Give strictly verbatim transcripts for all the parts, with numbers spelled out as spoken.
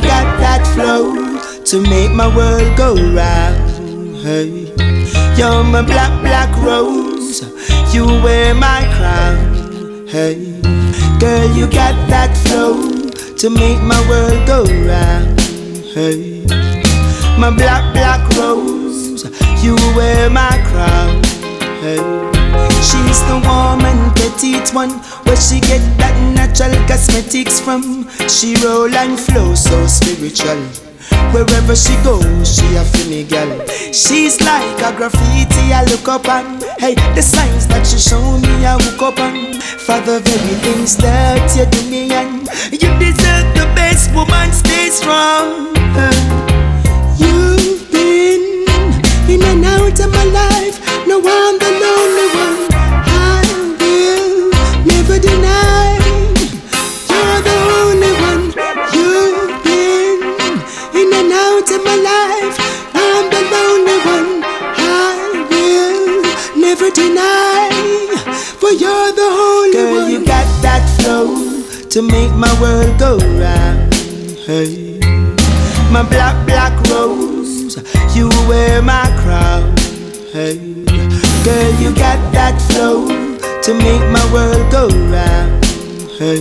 got that flow to make my world go round. Hey, you're my black, black rose, you wear my crown. Hey, girl, you got that flow to make my world go round. Hey, my black, black rose, you wear my crown. Hey, she's the warm and petite one, where she get that natural cosmetics from. She roll and flow so spiritual. Wherever she goes, she a funny girl. She's like a graffiti I look up on. Hey, the signs that she show me I hook up on. For the very things that you do me, and you deserve the best, woman, stay strong. uh, You've been in and out of my life, no I'm the lonely one. I will never deny you're the only one. You've been in and out of my life, I'm the lonely one. I will never deny, for you're the only Girl, one. You got that flow to make my world go round. Hey, my black, black rose, you wear my crown. Hey, girl, you got that flow to make my world go round. Hey,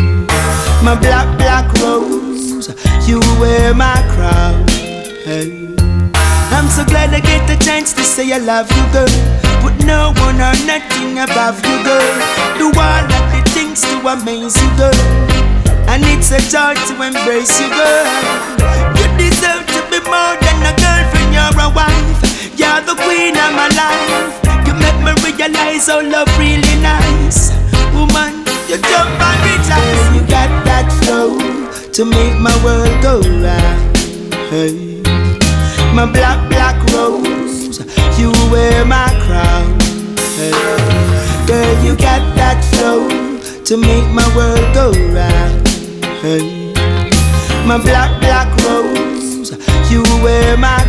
my black, black rose, you wear my crown. Hey, I'm so glad I get the chance to say I love you, girl. Put no one or nothing above you, girl. Do all of the things to amaze you, girl. And it's a joy to embrace you, girl. You deserve to be more than a girlfriend, you're a wife. You're the queen of my life. You make me realize how love really nice. Woman, you jump and rejoice. You got that flow to make my world go round. Hey, my black, black rose, you wear my crown. Hey, girl, you got that flow to make my world go round. Hey, my black, black rose, you wear my